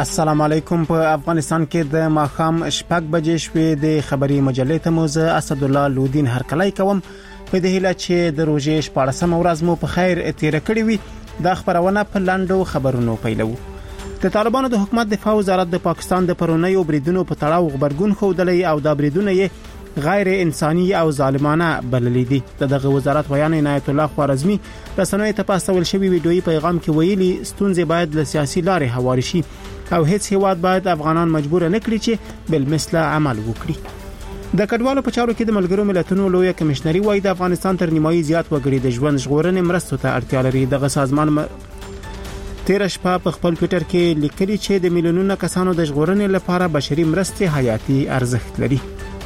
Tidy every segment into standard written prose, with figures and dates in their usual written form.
السلام علیکم. په افغانستان کې د ماښام 6 بجې شوې د خبري مجلې ته موزه اسد الله لودین هرکلی کوم په دې هیله چې د روزې 14 ورځ مو په خیر تیر کړی وي. دا خبرونه په لاندو خبرونو پیلو. د طالبانو د حکومت دفاع وزارت د پاکستان د پرونیو بریدونو په تړاو خبرګون خوندلې او دا بریدونه یې غیر انساني او ظالمانه بللې دي. دغه وزارت بیان عنایت الله خوارزمی رسنوي ته پاستول شوی ویډیویي پیغام کې ویلي ستونزې باید له سیاسي لارې هواري شي او هیڅ هیواد باید افغانان مجبور نه کړي چې بل مثله عمل وکړي. د کډوالو په چارو کې د ملګرو ملتونو لوی کمشنري وایي د افغانستان تر نیمایي زیات وګړي د ژوند ژغورنې مرستو ته اړتیا لري. دغه سازمان تیر شپه په خپل ټوئیټر کې لیکلي چې د میلیونونو کسانو د ژغورنې لپاره بشري مرستې حیاتي ارزښت لري.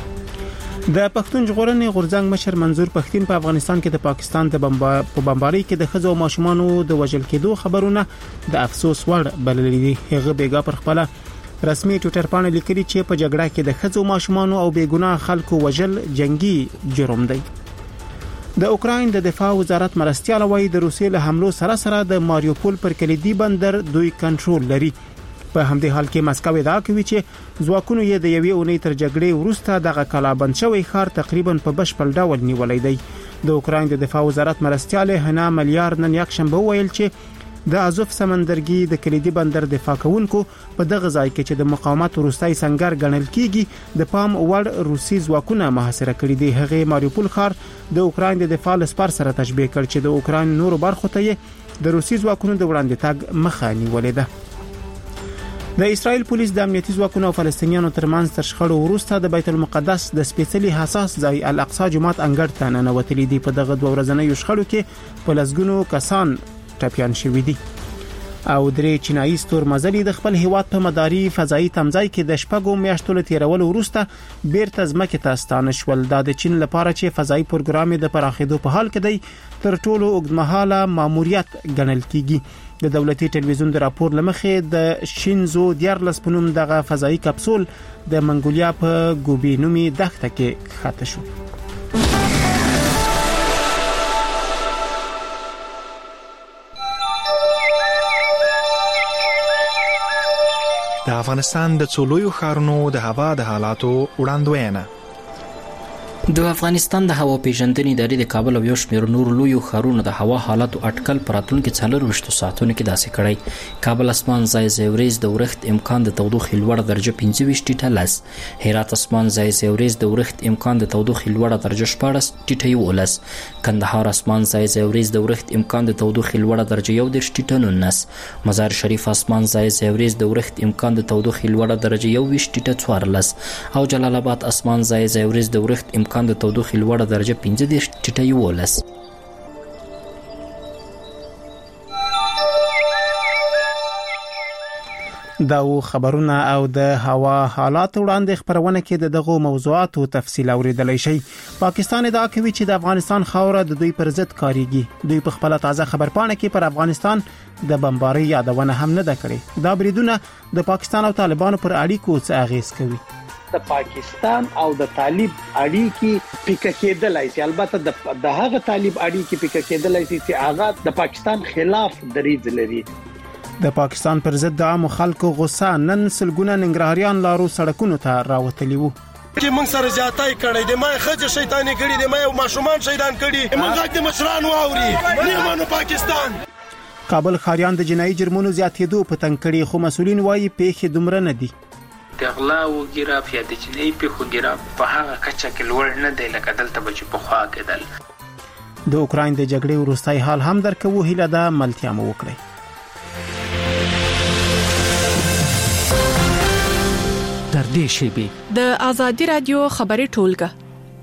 د پښتون ژغورنې غورځنګ مشر منظور پښتين په افغانستان کې د پاکستان د بمبارۍ کې د خزو او ماشومانو د وژل کېدو خبرونه د افسوس وړ بللي دي. هغه بیګا پر خپل رسمي ټوئیټر باندې لیکلي چې په جګړه کې د خزو ماشومانو او بیګناه خلکو وژل جنگي جرم دی. د اوکراین د دفاع وزارت مرستيال وایي د روسیې له حملو سره د ماریوپول پر کلیدي بندر دوی کنټرول لري. په همدې حال کې مسکو ادعا کوي چې ځواکونو یې د یوې اونۍ تر جګړې وروسته دغه کلابند شوی ښار تقریبا په بشپړ ډول نیولای دی. د اوکراین د دفاع وزارت مرستيال هنا ملیار نن یکشنبه ویل چې د ازوف سمندرګي د کلیدي بندر دفاع کوونکو په دغه ځای کې چې د مقاومت وروستۍ سنگر ګڼل کیږي د پام وړ روسي ځواکونه محاصره کړي دي. هغه ماریوپول ښار د اوکراین د دفاع لسپار سره تشبیه کړ چې د اوکراین نورو برخو ته د روسي ځواکونو د وړاندې تګ مخه نیولې ده. د اسرائیل پولیس د امنیتي ځواکونو او فلسطینیانو ترمنځ تر شخړو وروسته د بیت المقدس د سپېڅلي حساس ځای الاقصی جومات انګړ ته ننوتلي دي. په دغه 2 ورځنیو شخړو کې په لسګونو کسان ټپيان شوي دي او درې چینایي ستورمزلي د خپل هیواد په مداري فضایي تمځای کې د شپږو میاشتو له تیرولو وروسته بیرته ځمکې ته ستانه شول. دا د چین لپاره چې فضایي پروګرام د پراخېدو په حال کې دی تر ټولو اوږدمهاله ماموریت ګڼل کیږي. د دولتي ټلویزیون د راپور لمخې د شینزو 14 پنوم دغه فضایي کپسول د منګولیا په ګوبي نومي دښته کې ښکته شو. د افغانستان د څولویو ښارونو د هوا د حالاتو وړاندوینه. د افغانستان د هوا پیژندنې ادارې د کابل او یو شمېر نور لویو ښارونو د هوا حالاتو اټکل پراتونکو 24 ساعتونو کې داسې کړی. کابل اسمان ځای ورځ د ورښت امکان د تودوخې لوړه درجه 25 ټیټه لس. هرات اسمان ځای ورځ د ورښت امکان د تودوخې لوړه درجه 14 ټیټه 11. کندهار اسمان ځای ورځ د ورښت امکان د تودوخې لوړه درجه 11 ټیټه 19. مزار شریف اسمان ځای ورځ د ورښت امکان د تودوخې لوړه درجه 21 ټیټه 14. او جلال آباد اسمان ځای ورځ د ورښت امکان د تودوخې لوړه درجه 15 ټیټه 11. دا خبرونه او د هوا حالات وړاندې خبرونه کې دغه موضوعاتو تفصیل اوریدلای شي. پاکستان ادعا کوي چې د افغانستان خاوره د دوی پر ضد کاریږي. دوی په خپل تازه خبرپاڼه کې پر افغانستان د بمبارۍ یادونه هم نه ده کړې. دا بریدونه د پاکستان او طالبانو پر اړیکو څه اغیز کوي؟ د پاکستان او د طالب اړیکې پیکه کېدلای شي. البته د هغه طالب اړیکې پیکه کېدلای شي چې هغه د پاکستان خلاف دریځ لري. د پاکستان پر ضد د عام خلکو غوسه نن سلګونه ننګرهاریان لارو سړکونو ته راوتلي وو. چې موږ سره زیاتای کړی دی، ما خځه شیطانی کړی دی، ما ماشومان شیطان کړی، موږ د مشران واوري نه مانو پاکستان. کابل خاریان د جنایي جرمونو زیاتېدو په تنګ کړي خو مسولین وایي پیښې دومره نه دي. د غلا او ګیراف یا د جنایي پیښو ګیراف په هغه کچه کې لوړ نه دی لکه دلته به چې پخوا کېدل. د اوکراین د جګړې وروستی حال هم درکوو هیله ده ملتیا مو وکړئ. در دې شیبې د آزادي رادیو خبري ټولګه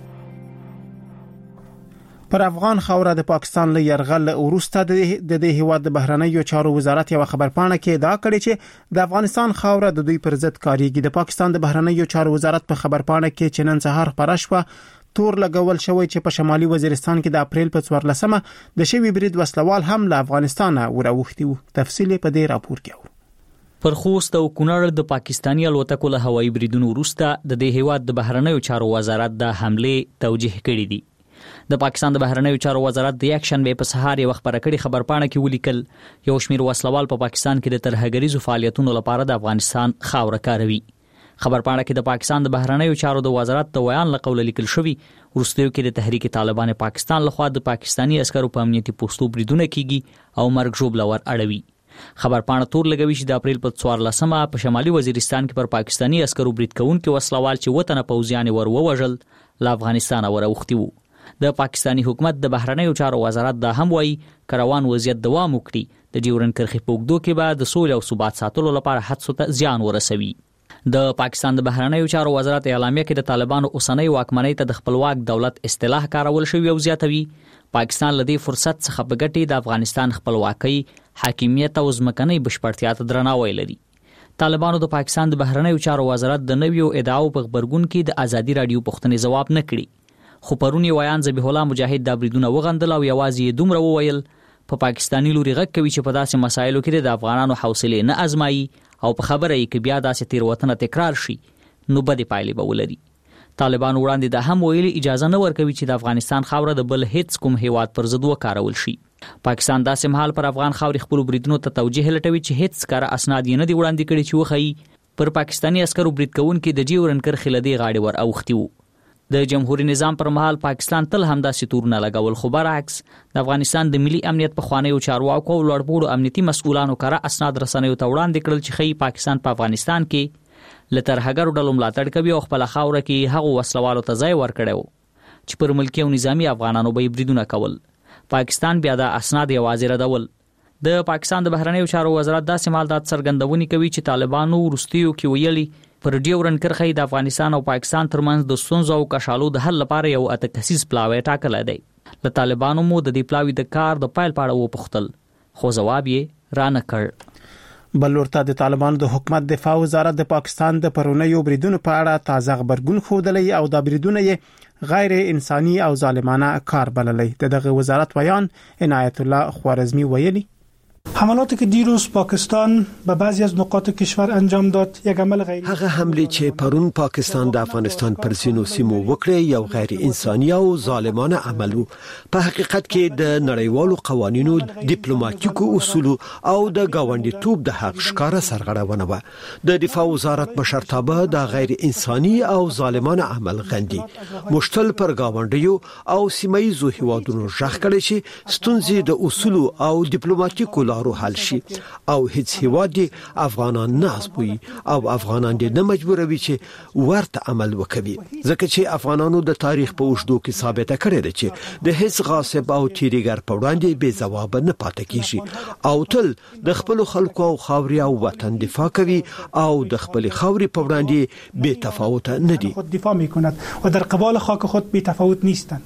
پر افغان خاوره د پاکستان له يرغل وروسته د دې هیواد د بهرنیو چارو وزارت یو خبرپاڼه کې ادعا کړې چې د افغانستان خاوره د دوی پر ضد کاریږي. د پاکستان د بهرنیو چارو وزارت په خبرپاڼه کې چې نن سهار خبره شوه تور لګول شوی چې په شمالي وزیرستان کې د اپریل په 14مه د شوی برید وسلوال هم له افغانستان وروختي وو. تفصیل په دې راپور کې پر خوست او کونړ د پاکستاني الوتکو له هوایي بریدونو وروسته د دې هیواد د بهرنیو چارو وزارت د حمله توجیه کړې دي. د پاکستان د بهرنیو چارو وزارت د یک شنبه په سهار یو خبره کړي خبرپاڼه کې ولیکل یو شمېر وسلوال په پاکستان کې د ترهګریزو فعالیتونو لپاره د افغانستان خاوره کاروي. خبرپاڼه کې د پاکستان د بهرنیو چارو د وزارت د بیان له قوله لیکل شوی وروستیو کې د تحریک طالبان پاکستان لخوا د پاکستانی عسکرو په امنیتي پوسټو بریدونه کیږي او مرګ ژوبله ور اړوي. خبرپاڼه تور لګوي چې د اپریل په 14مه په شمالي وزیرستان کې پر پاکستانی عسکرو برید کوونکي وسلوال چې وطن پوځیان ور ووژل له افغانستان وروختي وو. د پاکستانی حکومت د بهرنیو چارو وزارت دا هم وایي کروان وضعیت دوام وکړي د ډیورنډ کرښې په اوږدو کې به د سولې او ثبات ساتلو لپاره هڅو ته زیان ورسوي. د پاکستان د بهرنیو چارو وزارت اعلامیه کې د طالبانو اوسنۍ واکمنۍ ته د خپلواک دولت اصطلاح کارول شوی او زیاتوي پاکستان لدی فرصت څخه په ګټې د افغانستان خپلواکۍ، حاکمیت او ځمکنۍ بشپړتیا ته درناوی لري. طالبانو د پاکستان د بهرنیو چارو وزارت د نویو ادعاو په خبرګون کې د ازادي رادیو پوښتنې ځواب نه کړي. خو پرونی ویان ذبیح الله مجاهد د بریدونه وغندل او یوازې دومره وویل په پاکستانی لوري غږ کوي چې په داسې مسایلو کې د افغانانو حوصله نه ازمایي او په خبره یې کې بیا داسې تیروتنه تکرار شي نو بدې پایلې به ولري. طالبان وړاندې د هم ویلي اجازه نه ورکوي چې د افغانستان خاوره د بل هیڅ کوم هیواد پر ضد وکارول شي. پاکستان داسې مهال پر افغان خاورې خپل بریدونو ته توجیه لټوي چې هیڅ کار اسناد یې نه دی وړاندې کړي چې وخی پر پاکستانی عسکرو برید کوونکي د ډیورنډ کرښې لدی غاړې ور اوختي وو. د جمهوریت نظام پر مهال پاکستان تل همداسې تورونه لګول، خو برعکس د افغانستان د ملي امنیت په خوانیو چارواکو او لوړپوړو امنیتي مسؤلانو کار اسناد رسنیو ته وړاندې کړل چې خی پاکستان په افغانستان کې لترهګرو ډلو ملاتړ کوي او خپل خاوره کې هغه وسلوالو ته ځای ورکړو چې پر ملکی او نظامی افغانانو به بریدونه کول. پاکستان بیا د اسناد یوازې ردول. د پاکستان د بهرنیو چارو وزارت داسې مال د څرګندونې کوي چې طالبانو وروستیو کې ویلي پر ډیورنډ کرښې د افغانستان او پاکستان ترمنځ د ستونزو او کشالو د حل لپاره یو اتکسیز پلاوی ټاکلی دی. له طالبانو مو د دې پلاوی د کار د پیل په اړه وپوښتل خو جواب یې رانه کړ. بل ورته د طالبانو د حکومت دفاع وزارت د پاکستان د پرونیو بریدونو په اړه تازه خبرګون خوندلی او د بریدونو یې غیر انساني او ظالمانه کار بللی. دغه وزارت بیان عنایت الله خوارزمی ویلي حملاتی که دیروز پاکستان به بعضی از نقاط کشور انجام داد یک عمل غیر هغه حمله چې پرون پاکستان د افغانستان پر ځینو سیمو وکړه یو غیر انساني او ظالمانه عمل وو. په حقیقت کې د نړیوالو قوانینو، ډیپلوماټیکو اصولو او د ګاونډیتوب د حق ښکارا سرغړونه و. د دفاع وزارت مشرتابه د غیر انساني او ظالمانه عمل غندي. مشتل پر ګاونډیو او سیمایي هیوادونو ژغ کړي چې ستونزې د اصولو او ډیپلوماټیکو لارو حل شي او هیڅ هیواد افغانان نه ازبوي او افغانان دې نه مجبوروي چې ورته عمل وکړي، ځکه چې افغانانو د تاریخ په اوږدو کې ثابته کړې ده چې د هیڅ غاصب او تیریګر په وړاندې بې ځواب نه پاتې کیږي او تل د خپل خلکو او خاورې او وطن دفاع کوي او د خپل خاورې په وړاندې بې تفاوت نه دي. خود دفاع میکند و در قبال خاک خود بی تفاوت نیستند.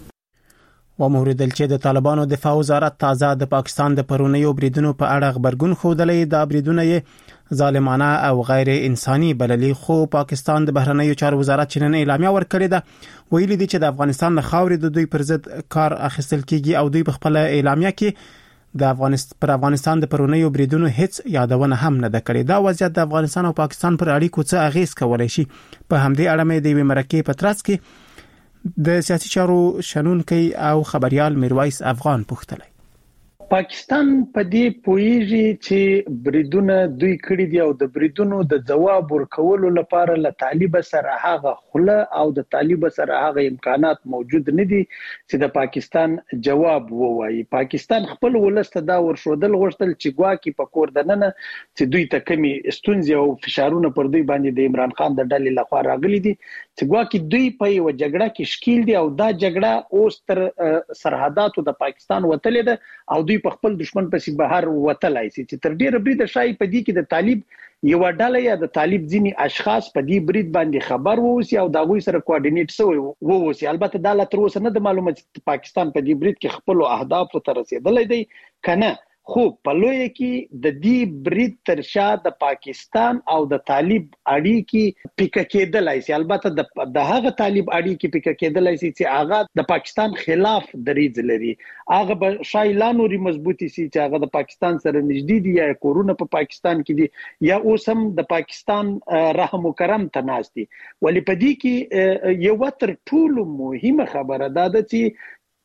و موردل چې د طالبانو دفاع وزارت تازه د پاکستان د پرونیو بریدونو په اړه خبرګون خوندلی. د بریدونه یې ظالمانه او غیر انساني بللی، خو پاکستان د بهرنیو چارو وزارت چې نن اعلامیه ورکړې ده ویلي دي چې د افغانستان له خاورې د دوی پر ضد کار اخیستل کیږي او دوی په خپل اعلامیه کې د افغانستان د پرونیو بریدونو هیڅ یادونه هم نه ده کړې. دا وضعیت د افغانستان او پاکستان پر اړیکو څه اغیز کولی شي؟ په همدې اړه مې د یوې مرکې په ترڅ کې د سیاسي چارو شنونکي او خبريال میرویس افغان پوښتلی. پاکستان په دې پوهیږي چې بریدونه دوی کړی دي او د بریدونو د جواب ورکولو لپاره له طالب سره هغه خله او د طالب سره هغه امکانات موجود نه دي چې د پاکستان جواب ووایي. پاکستان خپل ولسته دا ورشودل غوښتل چې ګواکي په کور دننه چې دوی ته کمی ستونزې او فشارونه پر دوی باندې د عمران خان د ډلې لخوا راغلي دي چې ګواکي دوی په یو جګړه کې شکیل دي او دا جګړه اوس تر سرحداتو د پاکستان وتلې ده او دوی په خپل دشمن پسې بهر وتلای شي چې تر ډیره برید شای په دې کې د طالب یو ډله یا د طالب ځینی اشخاص په دې برید باندې خبر ووسی او دا غوي سره کوارډینیټ شوی ووسی. البته دا لا تر اوسه نه د معلومه چې پاکستان په دې برید کې خپل اهداف ته رسیدلای دی کنه. خو په لوی کې د دې برید تر شا د پاکستان او د طالب اړیکې پکې کېدلای شي. البته د هغه طالب اړیکې پکې کېدلای شي چې هغه د پاکستان خلاف دریځ لري، هغه به شایلان لري مضبوطی شي چې هغه د پاکستان سره نږدې دي یا کورونه په پاکستان کې دي یا اوس هم د پاکستان رحم و کرم ته ناست دي. ولې په دې کې یو تر ټولو مهمه خبره ده چې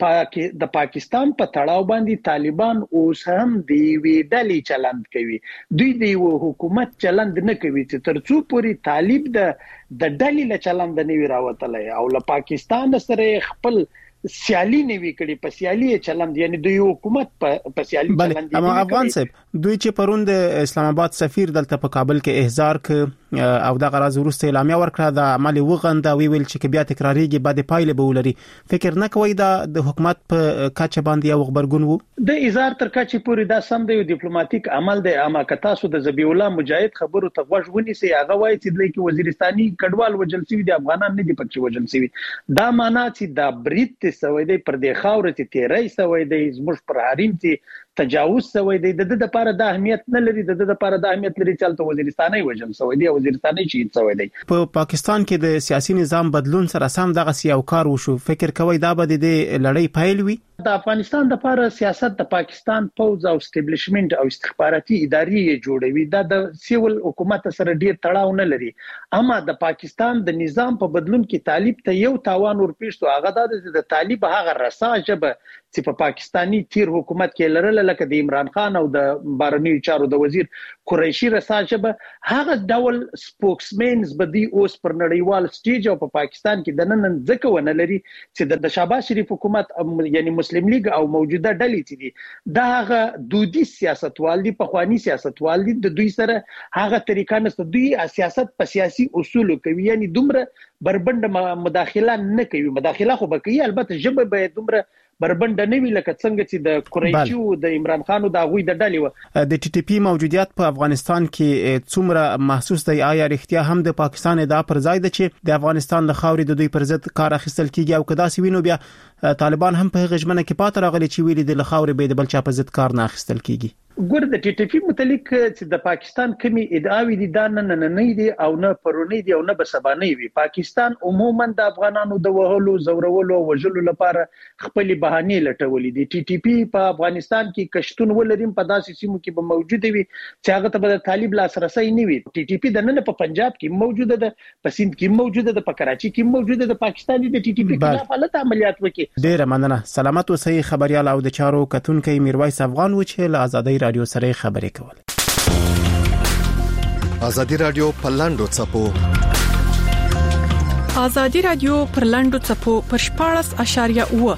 د پاکستان په تړاو باندې طالبان اوس هم د وی ډلې چلند کوي. دوی د حکومت چلند نه کوي چې ترڅو پوری طالب د ډلې له چلند نه وی راوتلای او له پاکستان سره خپل سیالي نه وی کړي په سیالي چلند یعنی د حکومت په سیالي چلند اما افغان صاحب دوی چې پروند اسلام آباد سفیر دلته په کابل کې احضار ک او د غراض ورسته اعلامیه ورکړه د عمل وغنده ویل چې بیا تکراریږي بعد پایله به ولري. فکر نه کوي د حکومت په کچه باندې یو خبرګون وو د اظهار تر کچه پوری دا سم دی ډیپلوماټیک عمل دی. اما کتاسو د ذبیح الله مجاهد خبرو ته غوږ ونیسي هغه وایي چې د کې وزیرستاني کډوال وجل سوي د افغانان نه دی پکې وجل سوي. دا معنا چې دا برید سوي دی پر د خاورې ته تیرای سوي دی زموږ پر حریم ته تجاوز سوي دی. د لپاره د اهمیت نه لري د لپاره د اهمیت لري چې وزیرستاني وجل سوي دی وزیرستاني شهید سوي دی. په پاکستان کې د سیاسي نظام بدلون سره سم دغه سیاو کار وشو. فکر کوي دا به د لړۍ پایل وي. د افغانستان د لپاره سیاست د پاکستان پوز او اسټابلیشمنت او استخباراتي ادارې جوړوي. دا د سیول حکومت سره ډیر تړاو نه لري. اما د پاکستان د نظام په بدلون کې طالب ته یو تاوان ورپېښتو هغه د طالب هغه رساجه چې په پاکستانی تیر حکومت کې لرل لکه د عمران خان او د بهرنیو چارو د وزیر قریشي رساجه هغه ډول سپوکسمنز بدی اوس پر نړیوال سټیج او په پاکستان کې د نن ځکه ونه لري چې د شهباز شریف حکومت یعنی مسلم لیگ او موجوده ډلې چې دي دا هغه دودي سیاستوال دي په خواني سیاستوال دي د دوی سره هغه طریقه نشته. دوی سیاست په سیاسي اصول کوي یعنی دومره بربند مداخله نه کوي. مداخله خو به کوي البته جبه به دومره بربند نه وی لکه څنګه چې د قریشي او د عمران خان او د غوی د ډلې و. د ټي ټي پی موجودیت په افغانستان کې څومره محسوس دی؟ آیا اړتیا هم د پاکستان د پر ځای د چې د افغانستان د خاورې د دوی پر ضد کار اخیستل کیږي او کدا سی وینو بیا طالبان هم په غژمنه کې پاتره غلي چې ویلي د خاورې به د بل چا په ضد کار نه اخیستل کیږي. ګور د ټي ټي پی متعلق چې د پاکستان کمی ادعاوی دي دا نه دي او نه پرونی دي او نه بسبانه وي. پاکستان عموما د افغانانو د وهلو زورولو وجلو لپاره خپل بهانه لټولې دي. ټي ټي پی په افغانستان کې کشتون ولریم په داسې سیمو کې به موجود وي چې هغه ته د طالب لاسرسي نه وي. ټي ټي پی د نن په پنجاب کې موجوده ده، په سند کې موجوده ده، په کراچي کې موجوده ده. پاکستاني د ټي ټي پی خلاف حالت عملیات وکړي. ډیر مننه. سلامت اوسئ. خبريال او د چارو کتونکو میرویس افغان و چې له آزادۍ رادیو سره خبرې کول. آزادۍ رادیو پرلاندو چپو آزادۍ رادیو پرلاندو چپو پر 14.9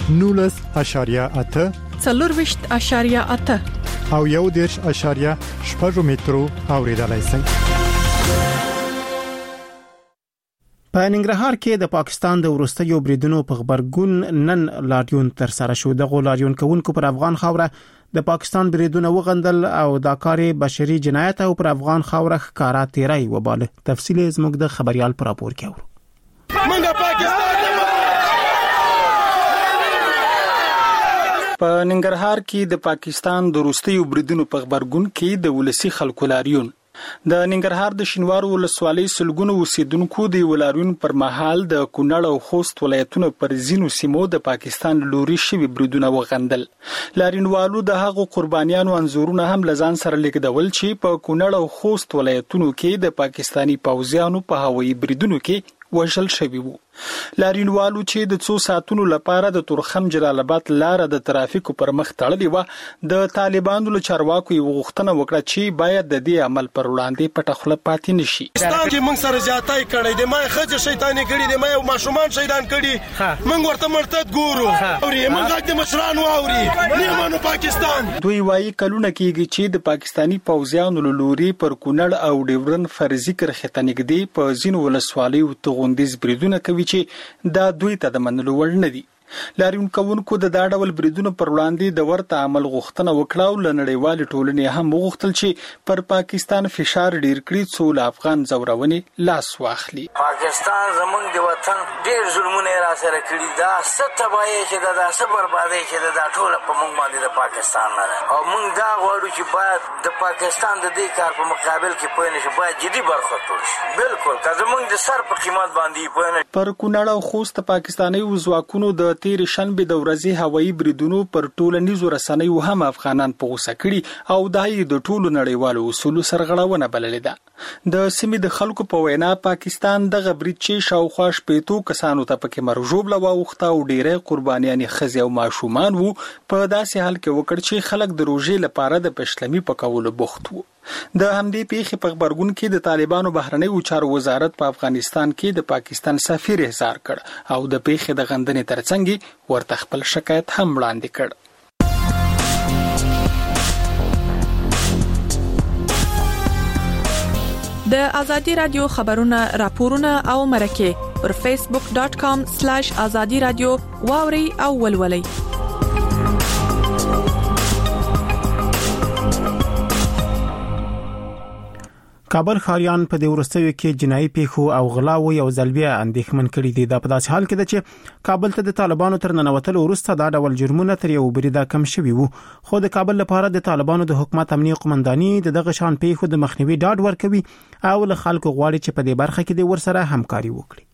19.8 4.8 او 1.8 مترو اوریدلای شئ. په ننګرهار کې د پاکستان د ورستیو بریدونو په خبرګون نن لاریون تر سره شو. د غولاریون کوونکو پر افغان خاوره د پاکستان بریدونه وغندل او دا کار بشري جنایت او پر افغان خاوره ښکارا تیرای وباله. تفصیل زموږ د خبريال پر راپور کې اورو. منګه پاکستان په ننګرهار کې د پاکستان د ورستیو بریدونو په خبرګون کې د ولسی خلکو لاریون د ننګرهار د شینوار ولسوالۍ سلګونو اوسیدونکو د ولارون پر مهال د کونړ او خوست ولایتونو پر زینو سیمو د پاکستان لوري شوی بریدونه وغندل. لارینوالو د هغو قربانیانو انزورونه هم لزان سره لیکدول چې په کونړ او خوست ولایتونو کې د پاکستانی پوځیانو په هوایي بریدونو کې وژل شوی وو. لارینوالو چې د 2 ساعتونو لپاره د تورخم جلال آباد لار د ترافیکو پر مخ تړلې و د طالبانو له چارواکو یو غوښتنه وکړه چې باید د دې عمل پر وړاندې پټخله پاتې نشي. پاکستان چې موږ سره زیاتای کړی دی، ما خځه شیطانی کړی دی، ما ماشومان شیطان کړی، موږ ورته مرتد ګورو او موږ د مشرانو اوري نه مانو پاکستان. دوی وايي کلونه کېږي چې د پاکستانی پوځیانو لوري پر کونړ او ډیورن فرضي کرخه تنګدي په زینو ولسوالۍ او تغوندیز بریدونه کوي چې دا دوی ته د منلو وړ نه دي. لارون کوونکو د دا ډول بریدونو پر وړاندې د ورته عمل غوښتنه وکړه او لنړیوال ټولنې هم وغوښتل چې پر پاکستان فشار ډیر کړي څو افغان زورونې لاس واخلي. پاکستان زمونږ د وطن ډیر ظلمونه را سره کړي، دا ست تباہی چې دا ست بربادي چې دا ټول په موږ باندې د پاکستان نه او موږ دا غواړو چې باید د پاکستان د دې کار په مقابل کې پوه نشي، باید جدي برخه وشي. بالکل که زمونږ د سر په قیمت باندې پوه نه. پر کونړ او خوست پاکستاني وزواکونو د د تیر شنبه د ورځې هوایي بریدونو پر ټولنیزو رسنیو هم افغانان په غوسه کړي او دای د ټولو نړیوالو اصولو سرغړونه بللې ده. د سیمې د خلکو په وینا پاکستان دغه برید چې شاوخوا شپېتو کسانو ته پکې مرجوب لواوخته او ډیره قربانیان خزي او ماشومان وو په داسې حال کې وکړ چې خلک د روژې لپاره د پښلمي پکولو بوخت وو. د همدې پیښې په خبرګون کې د طالبانو بهرنیو چارو وزارت په افغانستان کې د پاکستان سفیر احضار کړ او د پیښې د غندنې ترڅنګ ورته خپل شکایت هم وړاندې کړ. د ازادي رادیو خبرونه راپورونه او مرکه پر facebook.com/azadi radio واوري او ولولي. کابل خاریان په دې ورستیو کې جنایي پیښو او غلاو یو ځلبیا اندېښمن کړي دي. د په داسې حال کې ده چې کابل ته د طالبانو تر ننوتلو وروسته دا ډول جرمونه تر یو بریده کم شوي وو، خو د کابل لپاره د طالبانو د حکومت امنیه قومنداني دغه شان پیښو د مخنیوي ډاډ ورکوي او له خلکو غواړي چې په دې برخه کې د ورسره همکاري وکړي.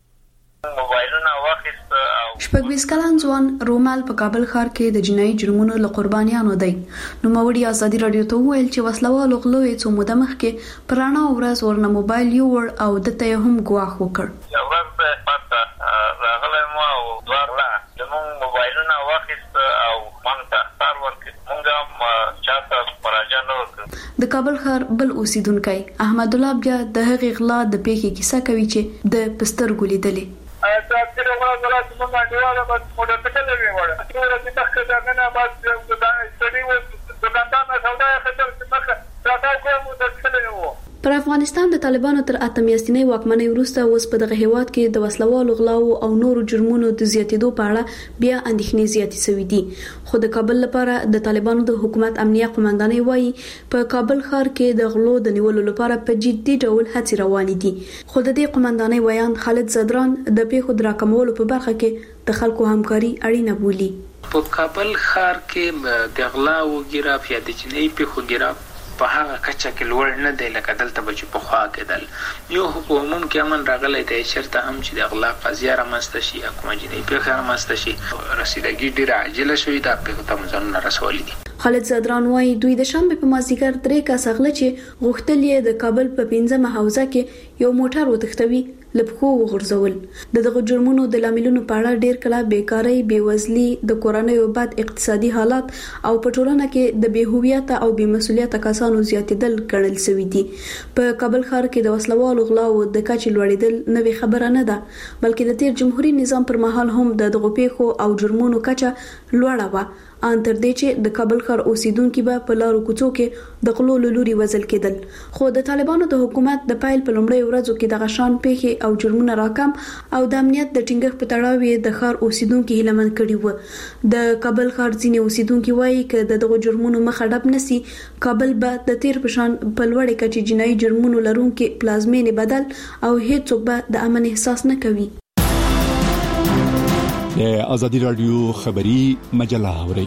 شپږ کلن ځوان رومال په کابل ښار کې د جنایي جرمونو له قربانیانو دی. نو موري ازادي رادیو ته ویل چې وسلوالو غلوې څو موده مخکې پرانا ورځ ورنه موبایل یو ور او دته هم ګواښ وکړ. یو ورځ په پاتہ راغله مو او دوارلا زموږ موبایلونه واخیست او مونږ ته ورکړ. مونږ چاته پراجا نه وکړ. د کابل ښار بل اوسیدونکو احمد الله بیا د هغې غلا د پیښې کیسه کوي چې د پستر ګولې دلې. تاسو له ولا څه ما ډیواله بس موږ ته کله ویوړه ټول چې تاسو دا نه بس د سړي و د دندانه سودا خطر چې مخه تاسو کوم د څه وو. پر افغانستان د طالبانو تر اتم میاشتنۍ واکمنۍ وروسته اوس په دغه هیواد کې د وسلوالو غلاو او نورو جرمونو د زیاتېدو په اړه بیا اندېښنې زیاتې شوې دي. خو د کابل لپاره د طالبانو د حکومت امنیه قومنداني وایي په کابل ښار کې د غلو د نیولو لپاره په جدي ډول هڅې روانې دي. خو د دې قومنداني ویان خالد زدران د پیښو د راکمولو په برخه کې د خلکو همکاري اړینه بولي. په کابل ښار کې د غلاو ګیرا یا د جنایي پیښو ګیرا په هغه کچه کې لوړ نه دی لکه دلته به چې په خوا کېدل. یو په عموم کې امن راغلی دی چېرته هم چې د غلا قضیه رامنځته شي یا کومه جنایي پیښه رامنځته شي رسیدګي ډېره عاجله شوې ده، پیښو ته مو ځانونه رسولي دي. خالد زدران وایي دوی د شنبه په مازدیګر 3 کسه غله چې غوښتل یې د کابل په 15مه حوزه کې یو موټر وتښتوي لپخو وغورځول. دغه جرمونو د لاملونو په اړه ډیر کله بیکاری، بیوزلي، د کورنیو بد اقتصادي حالات او په ټولنه کې د بېهویت او بېمسؤلیت کسانو زیاتېدل ګڼل شوي دي. په کابل ښار کې د وسلوالو غلاو د کچې لوړېدل نوې خبره نه ده، بلکې د تیر جمهوریت نظام پر مهال هم د دغو پیښو او جرمونو کچه لوړه وه. ان تر دې چې د کابل ښار اوسیدونکو به په لارو کوڅو کې د غلو لوري وزل کېدل. خو د طالبانو د حکومت د پایل په لومړۍ ورځو کې د غشان پیښې او جرمونه راکم او د امنیت د ټینګښت په تړاو یې د ښار اوسیدونکو هیلمن کړي وو. د کابل ښار ځینې اوسیدونکو وایي چې دغه جرمونو مخه ډب نسی کابل به د تیر پشان په لوړې کچې جنایي جرمونو لرونکو پلازمینې بدل او هیڅوک به د امن احساس نه کوي. د ازادي رادیو خبری مجله اوري.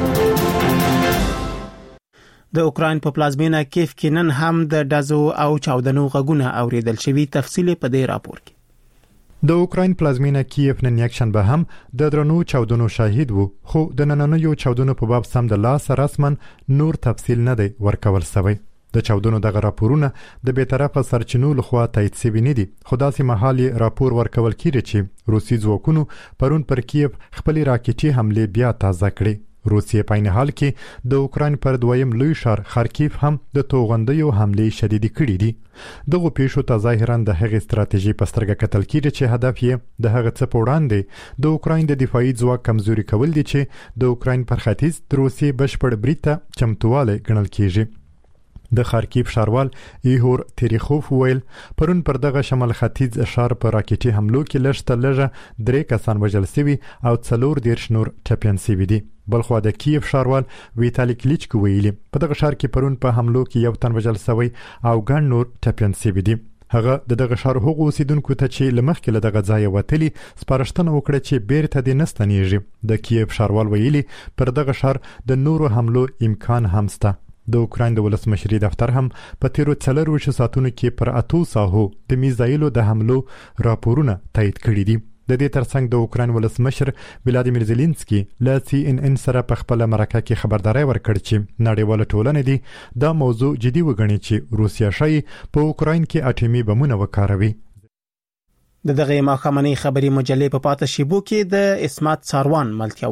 د اوکراین په پلازمینه کیف کې نن هم د ډزو او چاودنو غږونه اوریدل شوي. تفصیل په دې راپور کې. د اوکراین پلازمینه کیف نن یکشنبه هم د درنو چاودنو شاهد وو، خو د نننیو چاودنو په باب سم د لاس رسمن نور تفصیل نه دی ورکول شوی. د چاودنو دغه راپورونه د بیطرفه سرچینو لخوا تایید شوي نه دي، خو داسې مهال راپور ورکول کیږي چې روسي ځواکونو پرون پر کیف خپل راکټي حمله بیا تازه کړې. روسیه په عین حال کې د اوکراین پر دویم لوی ښار خارکیف هم د توغندیو حمله شدید کړې دي. دغه پیښو ته ظاهرا د هغې ستراتیژي په سترګه کتل کیږي چې هدف یې د هغه څه په وړاندې د اوکراین د دفاعي ځواک کمزوري کول دي چې د اوکراین پر ختیځ د روسیې بشپړ برید ته چمتوالی ګڼل کیږي. د خارکیف ښاروال ایهور تریخوف ویل پرون پر دغه شمال ختیځ ښار په راکټي حملو کې لږ لږه 3 کسان وژل شوي او 14 نور ټپیان شوي دي. بلخوا د کیف ښاروال ویتالي کلیچکو ویلي په دغه ښار کې پرون په حملو کې یو تن وژل شوی او ګڼ نور ټپیان شوي دي. هغه دغه ښار هغو اوسیدونکو ته چې لمخکې له دغه ځای وتلي سپارښتنه وکړه چې بیرته دې نه ستنیږي. د کیف ښاروال ویلي پر دغه ښار د نورو حملو امکان هم شته. د اوکراین د ولسمشري دفتر هم په تیرو 4 ساعتونو کې پر 8 ساحو د میزایلو د حملو راپورونه تایید کړي دي. د دې ترڅنګ د اوکرين ولسمشر ولادیمیر زيلنسکي له CNN سره په خپل مرکه کې خبرداري ورکړ چې نړیواله ټولنه دې دا موضوع جدي وګڼي چې روسیا شای په اوکرين کې اټومي بمونه وکاروي. د دغه ماخامنۍ خبري مجلې په پاتې شیبو کې د اسمت ساروان ملتیا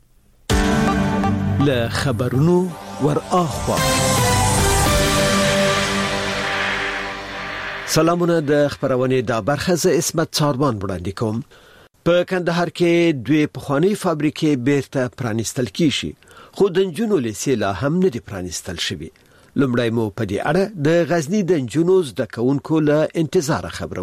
وکړي. له خبرونو ور اخوا سلامونه د خبرونه د برخه ز اسمت ساروان وړاندې کوم. په کندهار کې دوی پخوانی فابریکې بیرته پرانستل کیږي خو د جنونو لسیلا هم نه دي پرانستل شوی. لمړی مو په دې اړه د غزنی د جنونو د کونکو له انتظار خبرو.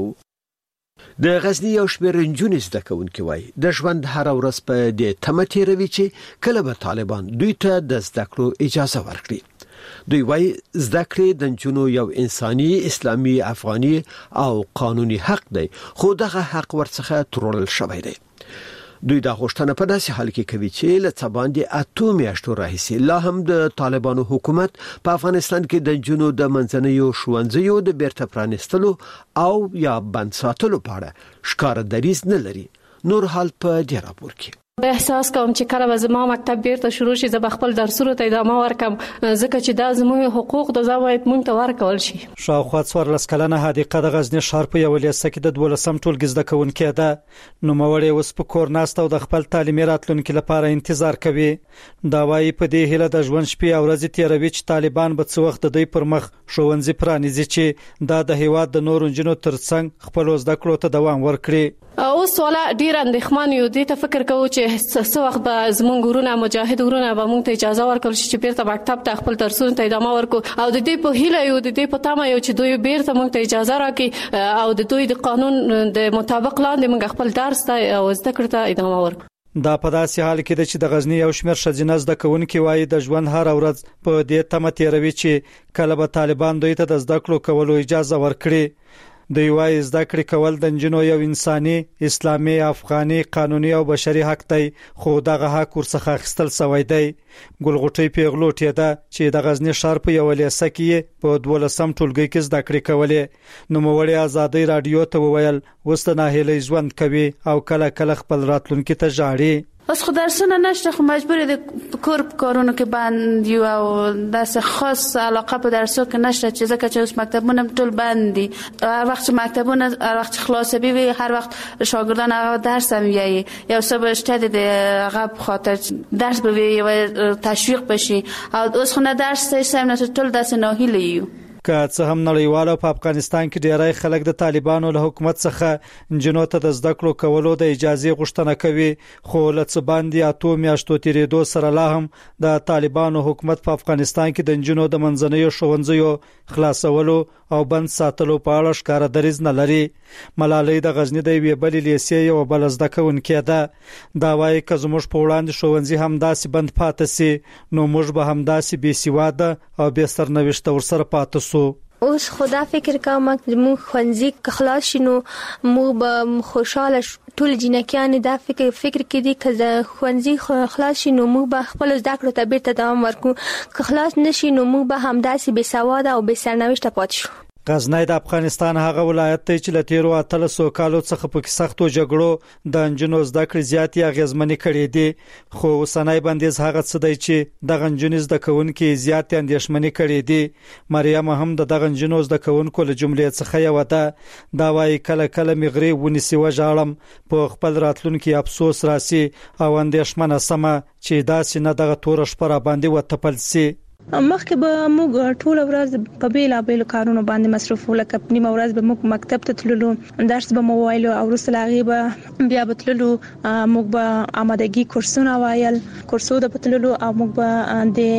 د غزنی یو شمېر جنونو د کونکو وای د ژوند هر ورځ په دې تمه تیروي چې کله به طالبان دوی ته د زده کړو اجازه ورکړي. دوی وای زده کړې د جنونو یو انساني اسلامي افغاني او قانوني حق دی خو دغه حق ورڅخه ترورل شوی دی. دوی دا غوښتنه په داسې حال کې کوي چې له څباندې اته میاشتو راهیسې لا هم د طالبانو حکومت په افغانستان کې د جنونو د منځنیو ښوونځیو د بیرته پرانستلو او یا بند ساتلو په اړه ښکار دریځ نه لري. نور حال په دې راپور کې احساس کوم چې کله به زما مکتب بیرته شروع شي زه به خپل درسونو ته ادامه ورکم ځکه چې دا زموږ حقوق د زموږ مونږ ته ورکول شي. شاوخوا 14 کلنه حدیقه د غزنی ښار په یو لیسه کې د 12 ټولګي زده کوونکې ده. نو موري اوس په کور ناست او د خپل تعلیمي راتلونکو لپاره انتظار کوي. دا وايي په دې هیله د ژوند شپې او ورځې تیروي چې طالبان به څو وخت د دوی پر مخ ښوونځي پرانیزي چې دا د هیواد د نورو جنونو ترڅنګ خپل زده کړو ته دوام ورکړي. اوس ولا ډیر اندېښمان یو دي ته فکر کوو چې څو وخت به زمونږ ورونه مجاهد ورونه به موږ ته اجازه ورکړي چې بیرته مکتب ته خپل درسونه ته ادامه ورکړو او د دې په هیله یو د دې په تمه یو چې دوی بیرته موږ ته اجازه راکړي او د دوی د قانون د مطابق لاندې موږ خپل درس ته او زده کړو ته ادامه ورکړو. دا په داسې حال کې چې د غزنی یو شمېر ښځینه زده کوونکي وایي د ژوند هر ورځ په دې تمه تیروي چې کله به طالبان دوی ته د زده کړو کولو اجازه ورکړي. دوی وایي زده کړې کول د جنونو یو انساني اسلامي افغاني قانوني او بشري حق دی خو دغه حق ورڅخه اخیستل شوی دی. ګلغوټي پیغلوټي ده چې د غزنی ښار په یو لیسه کې په 12 ټولګي کې زده کړې کولې. نو موړي ازادي رادیو ته وویل وسته نه هلي ژوند کوي او کله کله خپل راتلونکي ته ژاړي. اوس خو درسونه نشته خو مجبور دي کور کارونو کې بند یو او داسې خاص علاقه په درسو کې نشته چې ځکه چې اوس مکتبونه ټول بند دي. هر وخت مکتبونه هر وخت خلاص وي هر وخت شاګردان هغه درس هم وایي یو څه شته د هغه خاطر درس به وي تشویق بشي او اوس خو نه درس سم نه ټول داسې ناهیله یو. که څه هم نړیواله په افغانستان کې ډیری خلک د طالبانو له حکومت څخه جنونو ته د زده کړو کولو د اجازه غوښتنه کوي خو لڅ باندې اته میاشتو تیریدو سره لا هم د طالبانو حکومت په افغانستان کې د جنونو د منځنیو ښوونځیو خلاصولو او بند ساتلو په اړه ښکار دریځ نه لري. ملالۍ د غزنی د وی بل لیسې یو بل زده کوونکې ده. دا وايي که زموږ په وړاندې ښوونځي هم داسې بند پاتې سي نو موږ به هم داسې بې سواده او بې سرنوشت ورسره پاتې سو. اوس خدا فکر کوم چې موږ ښوونځي خلاص شینو موږ به خوشاله ټول جنکیان دا فکر کې دي چې ښوونځي خلاص شینو موږ به خپل زده کړو ته بیرته دوام ورکړو که خلاص نشي نو موږ به هم داسې بې سواده او بې سرنوشت پاتې شو. غزنی د افغانستان هغه ولایت دی چې له تیرو 13 کالو څخه په سختو جګړو د انجنونو زده کړې زیاتې اغیزمنې کړې دي خو اوسنۍ بندیز هغه څه دی چې د انجنونو زده کوونکو زیاتې اندېښمنې کړې دي. مریم هم د انجنونو زده کوونکو له جملې څخه یو ده. دا وايي کله کله مغري ونیسي وژاړم په خپل راتلونکو افسوس راسي او اندېښمنه سم چې داسې نه دغه تور شپه را باندې وتپل سي. مخکې به موږ ټول ورځ په بیلابېلو کارونو باندې مصروف ولکه نیمه ورځ به موږ مکتب ته تللو درس به مو وایلو او وروسته هغه به بیا به تللو موږ به آمادګي کورسونه وایل کورسو د پتللو او موږ به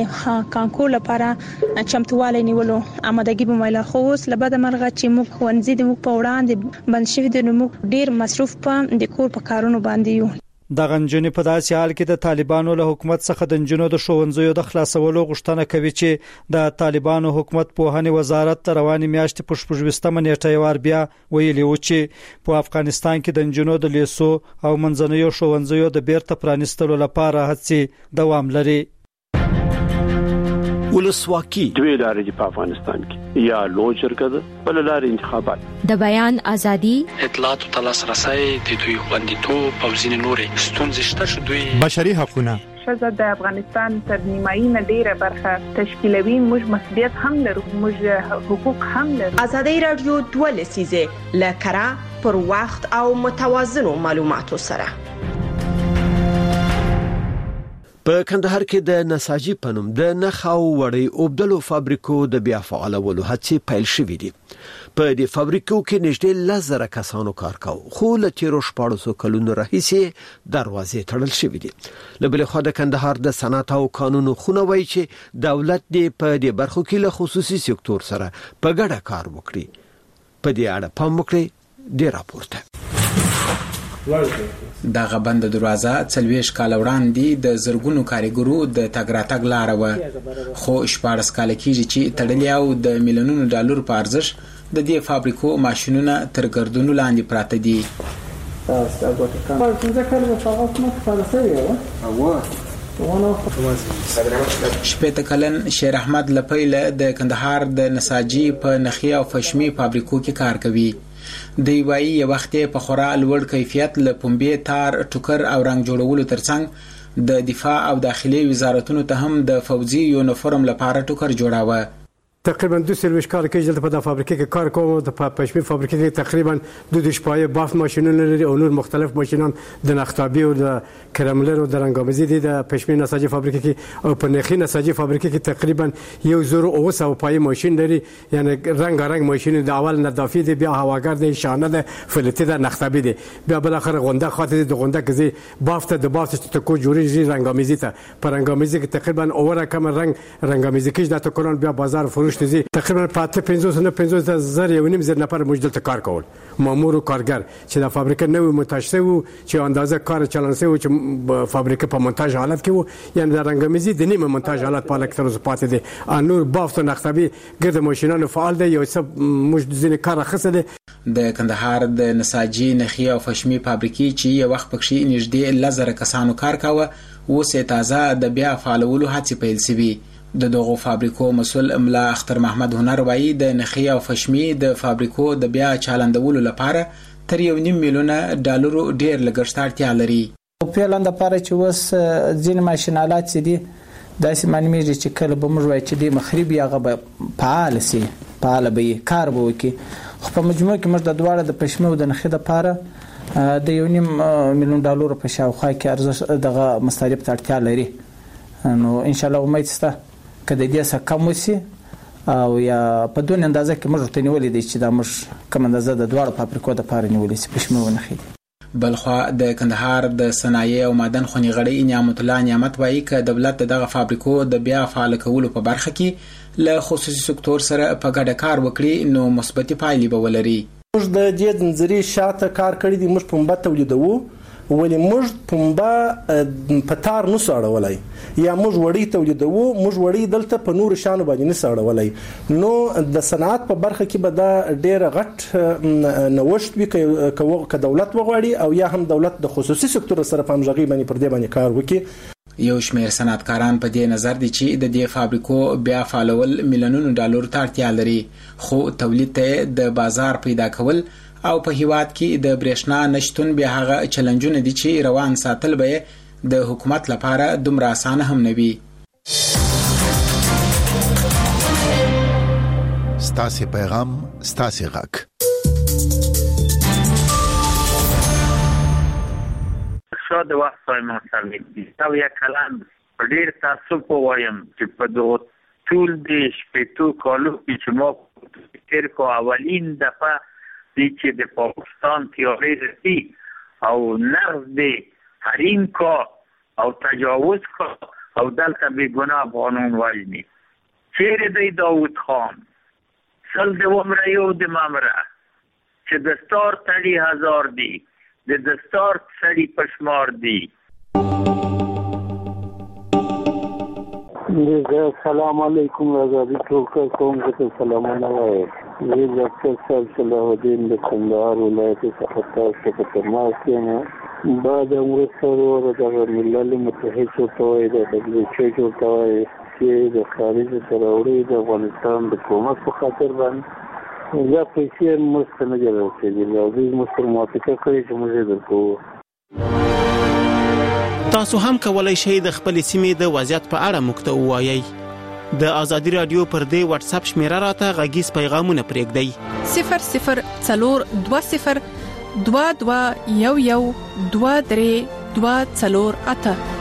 د کانکور لپاره چمتووالی نیولو آمادګي به وایل خو اوس لبد مرغه چې موږ ښوونځي د موږ په وړاندې بند شوی د موږ ډیر مصروف په د کور په کارونو باندې یو. د غنجونی په داسې حال کې د طالبانو له حکومت څخه د جنونو د ښوونځیو د خلاصولو غوښتنه کوي چې د طالبانو حکومت په هني وزارت رواني میاشتې په 28 نیټه وار بیا ویلي و چې په افغانستان کې د جنونو د لیسو او منځنیو ښوونځیو د بیرته پرانستلو لپاره هڅې دوام لري. ولسواکي دوی لارې په افغانستان کې یا لو جرګه ده بل لارې انتخابات د بیان ازادي اطلاعات او لاسرسي د دوی خوندیتوب او ځینې نورې ستونزې شته چې دوی بشري حقوقونه شزه د افغانستان تر نیمایي نه ډیره برخه تشکیلوي. موږ مسؤلیت هم لرو، موږ حقوق هم لرو. ازادي رادیو 2 لسیزه لکرا پر وخت او متوازنو معلوماتو سره په کندهار کې د نساجي پنوم د نخاو وړي اوبدلو فابریکو د بیا فعالولو هڅې پیل شوې دي. په دې فابریکو کې نږدې 10,000 کسانو کار کاوه، خو له تیرو 14 کلونو راهیسې دروازې تړل شوې دي. له بل خوا د کندهار د صنعت او قانونو خونه وایي چې دولت دې په دې برخو کې له خصوصي سکتور سره په ګډه کار وکړي. په دې اړه پام وکړئ د راپورته. دغه بند دروازه 40 کال وړاندې د زرګونو کارګرو د تګ راتګ لار و، خو 14 کال کېږي چې تړلې او د میلیونونو ډالر په ارزښت د دې فابریکو ماشينونه تر ګردونو لاندې پراته دي. شپږ کلن شیر احمد لپیله د کندهار د نساجي په نخي او فشمي فابریکو کې کار کوي. دی وایي یو وخت په خورا لوړ کیفیت له پنبې، تار، ټوکر او رنګ جوړولو ترڅنګ د دفاع او داخلي وزارتونو ته هم د فوزي یونیفورم لپاره ټوکر جوړاوه. تقریبا 2 کال کې دلته په فابریکه کې کار کوم. د پښمي فابریکه کې تقریبا 2 شپایه باف ماشينونه لري او نور مختلف ماشينان د نختابي او د کرملر او د رنګامزي دي. د پښمي نساجي فابریکه کې او په نخي نساجي فابریکه کې تقریبا 1,000 پای ماشين لري، یعنی رنګ ماشين د اول نظافي دي، بیا هواګر دي، شانه ده، فلټي ده، نختابي دي، بیا بل اخر غونډه خاطر د غونډه کې بافته د بافته ته کو جوړیږي رنګامزي ته. په رنګامزي کې تقریبا اوره کم رنګامزي کې د تکران بیا بازار فروش تقریبا 550,000 یو نیم زر نفر موږ دلته کار کول، مامور او کارګر چې د فابریکه نوې مونتاژ شوی چې اندازه کار چلن شوی چې فابریکه په مونتاژ حالت کې وو، یعنی د رنګامزي د نیمه مونتاژ حالت په لکه تر اوسه پاتې دي. انور بافت نختبي ګرد ماشينانو فعال دي، یو څه موږ ځینې کار اخیسته دي. د کندهار د نساجي نخي او فشمي فابریکې چې یو وخت پکې نږدې 10,000 کسانو کار کاوه، اوس تازه د بیا فعالولو هڅې پیل شوي. د دغو فابریکو مسول املا اختر محمد هنر وایي د نخي او فشمي د فابریکو د بیا چالندولو لپاره تر 1.5 میلیون ډالر ډیر لګښت اړتیا لري. په لاندې لپاره چې وس ځین ماشينالات دي داسې معلومیږي چې کله به موږ وایو چې د مخربي هغه فعال سي، فعال به کار وکړي، خو په مجموع کې موږ د دواړه د پښمو او د نخي لپاره د 1.5 میلیون ډالر په شاوخوا کې ارزښت دغه مصارف ته اړتیا لري. نو ان شاء الله امید سته کله دې څه کم وسی او یا په دون اندازه کې موږ ته نیولې دي چې دا موږ کوم اندازه د دواړو فابریکو د پاره نیولې چې پښمو ونخې دي. بلخوا د کندهار د صنایع او معدن خونی غړي نعمت الله نعمت وایي ک دولت دغه فابریکو د بیا فعال کولو په برخه کې له خصوصي سکتور سره په ګډه کار وکړي نو مثبت پایلې به ولري. موږ د دې نظریې شاته کار کړی دی. موږ پنبه تولیدوو، ولی موږ پنبه په تار نه ساړولای، یا موږ وړي تولیدوو، موږ وړي دلته په نور شانو باندې نه ساړولای. نو د صنعت په برخه کې به دا ډېر غټ نوښت وي که دولت وغواړي او یا هم دولت د خصوصي سکتور سره په همغږي باندې پر دې باندې کار وکړي. یو شمېر صنعتکاران په دې نظر دي چې د دې فابریکو بیا فعالول میلیونونو ډالر ته اړتیا لري، خو تولید ته د بازار پیدا کول او په هیواد کې د برېښنا نشټون بیا هغه چیلنجونه دي چې روان ساتل به د حکومت لپاره دومره اسانه هم نه وي. ستاسو پیغام ستاسو غږ. شاید وخت پای مسئله دي. او یا کلام په ډیر تاسف وایم چې په دوه ټول د شپږ کالو چې ما تیر کو اولین دفعه چې د پاکستان تیاری رسی او نقض د حریم کا او تجاوز کا او دلته بی گناه قانون وجنی. چیر دی داود خان سل د عمره یو د ممره چې دستار تلی 1000 دی، د دستار سړي پشمار دی. السلام علیکم آزادی ټول قوم ته سلامونه وایم. زه ډاکټر صاحب صلاح الدین د کندهار ولایت څخه تاسو ته تماس کوم. بعد امر سره د ملل متحد ته وایي د WHO ته وایي پیسې د خارج ته راوړي د افغانستان د حکومت په خاطر باندې یا پیسې موږ ته نه دي رسېدلې او دوی موږ سره موافقه کړې چې موږ یې درکوو. تاسو هم کولای شئ د خپل سیمې د وضعیت په اړه موږ ته ووایئ. د ازادي رادیو پر دې واتس اپ شمیره راته غږیز پیغامونه پرېږدئ 002022112238.